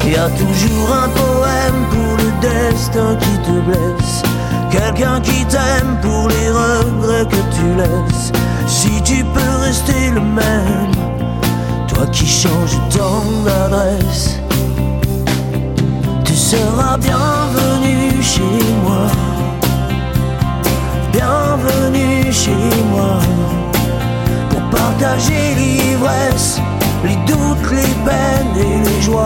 Y a toujours un poème pour le destin qui te blesse, quelqu'un qui t'aime pour les regrets que tu laisses. Si tu peux rester le même, toi qui changes tant d'adresse, tu seras bienvenu chez moi, bienvenue chez moi, pour partager l'ivresse, les doutes, les peines et les joies.